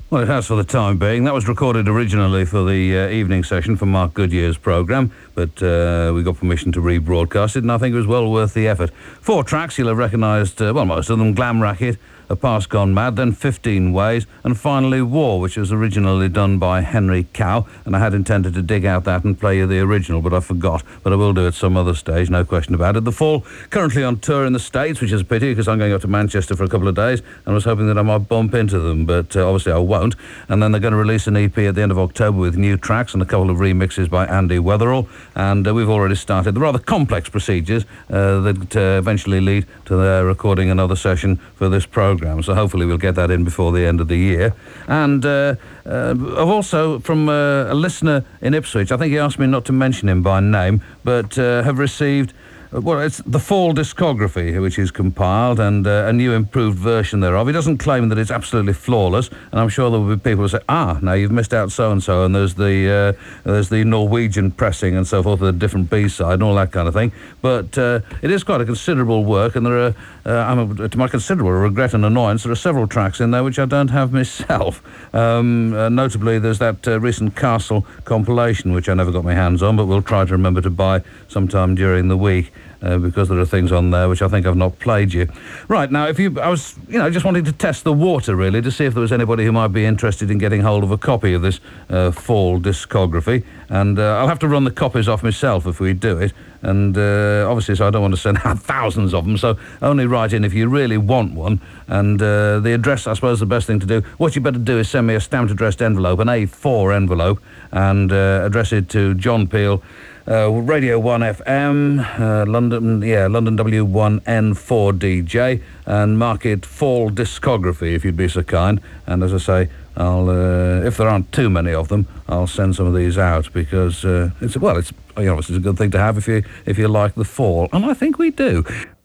Well, it has for the time being. That was recorded originally for the evening session for Mark Goodyear's programme, but we got permission to rebroadcast it, and I think it was well worth the effort. 4 tracks you'll have recognised, most of them: Glam Racket, A Past Gone Mad, then 15 Ways, and finally War, which was originally done by Henry Cow, and I had intended to dig out that and play you the original, but I forgot. But I will do it some other stage, no question about it. The Fall, currently on tour in the States, which is a pity because I'm going up to Manchester for a couple of days, and I was hoping that I might bump into them, but obviously I won't. And then they're going to release an EP at the end of October with new tracks and a couple of remixes by Andy Weatherall, and we've already started the rather complex procedures that eventually lead to their recording another session for this programme. So hopefully we'll get that in before the end of the year. And I've also, from a listener in Ipswich, I think he asked me not to mention him by name, but have received... Well, it's the Fall discography, which is compiled, and a new improved version thereof. He doesn't claim that it's absolutely flawless, and I'm sure there will be people who say, now you've missed out so-and-so, and there's the Norwegian pressing and so forth, the different B-side and all that kind of thing. But it is quite a considerable work, and there are, to my considerable regret and annoyance, there are several tracks in there which I don't have myself. Notably, there's that recent Castle compilation, which I never got my hands on, but we'll try to remember to buy sometime during the week. Because there are things on there which I think I've not played you. Right, now, I was just wanting to test the water, really, to see if there was anybody who might be interested in getting hold of a copy of this Fall discography. And I'll have to run the copies off myself if we do it. And obviously, so I don't want to send out thousands of them, so only write in if you really want one. And the address, I suppose, the best thing to do, what you better do is send me a stamped addressed envelope, an A4 envelope, and address it to John Peel, Radio 1 FM, London W1N4DJ, and mark it Fall Discography, if you'd be so kind. And as I say, I'll if there aren't too many of them, I'll send some of these out, because it's a good thing to have if you like the Fall, and I think we do.